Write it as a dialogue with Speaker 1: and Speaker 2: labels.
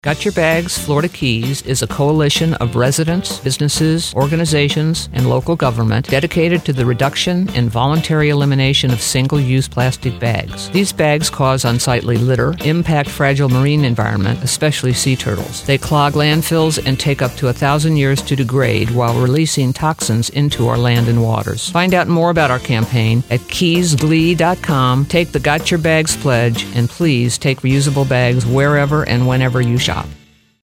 Speaker 1: Got Your Bags Florida Keys is a coalition of residents, businesses, organizations, and local government dedicated to the reduction and voluntary elimination of single-use plastic bags. These bags cause unsightly litter, impact fragile marine environment, especially sea turtles. They clog landfills and take up to 1,000 years to degrade while releasing toxins into our land and waters. Find out more about our campaign at keysglee.com. Take the Got Your Bags pledge, and please take reusable bags wherever and whenever you shop.